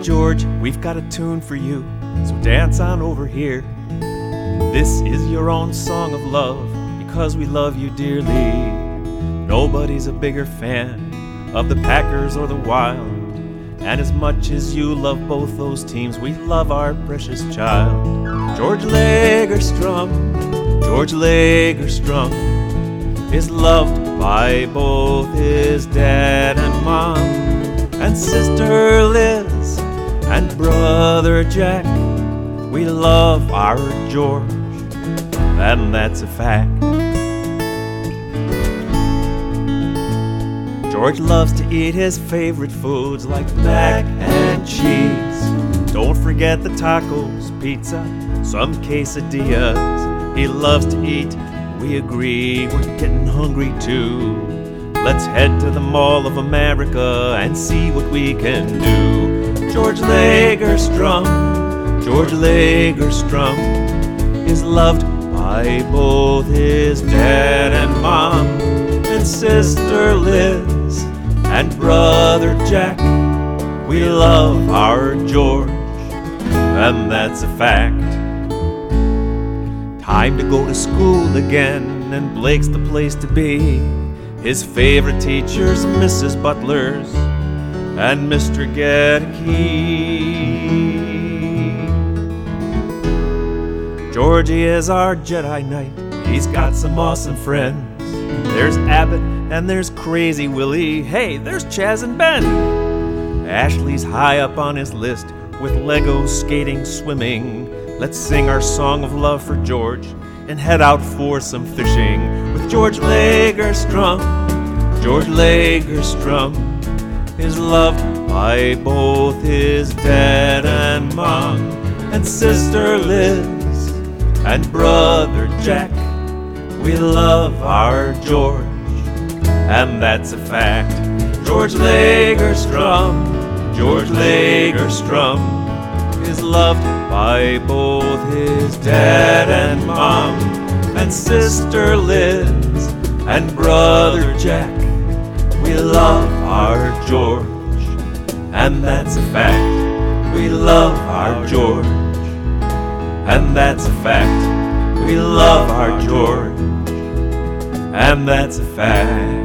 George, we've got a tune for you, so dance on over here. This is your own song of love, because we love you dearly. Nobody's a bigger fan of the Packers or the Wild, and as much as you love both those teams, we love our precious child. George Lagerstrom, George Lagerstrom is loved by both his dad and mom, and sister Liz and brother Jack. We love our George, and that's a fact. George loves to eat his favorite foods like mac and cheese. Don't forget the tacos, pizza, some quesadillas. He loves to eat, we agree, we're getting hungry too. Let's head to the Mall of America and see what we can do. George Lagerstrom, George Lagerstrom is loved by both his dad and mom, and sister Liz and brother Jack. We love our George, and that's a fact. Time to go to school again, and Blake's the place to be. His favorite teachers, Mrs. Butler's and Mr. Gedeke. Georgie is our Jedi Knight. He's got some awesome friends. There's Abbott and there's Crazy Willie. Hey, there's Chaz and Ben. Ashley's high up on his list with Legos, skating, swimming. Let's sing our song of love for George and head out for some fishing with George Lagerstrom. George Lagerstrom is loved by both his dad and mom, and sister Liz and brother Jack. We love our George, and that's a fact. George Lagerstrom, George Lagerstrom is loved by both his dad and mom, and sister Liz and brother Jack. We love our George, and that's a fact. We love our George, and that's a fact. We love our George, and that's a fact.